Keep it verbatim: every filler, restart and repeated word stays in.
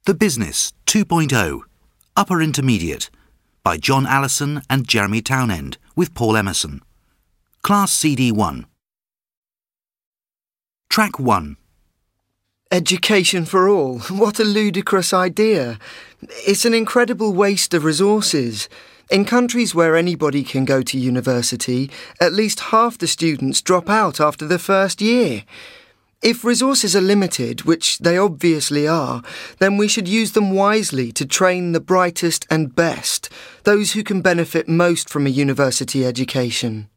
The Business two point oh, Upper Intermediate, by John Allison and Jeremy Townend, with Paul Emerson. Class C D one. Track one. Education for all. What a ludicrous idea. It's an incredible waste of resources. In countries where anybody can go to university, at least half the students drop out after the first year. If resources are limited, which they obviously are, then we should use them wisely to train the brightest and best, those who can benefit most from a university education.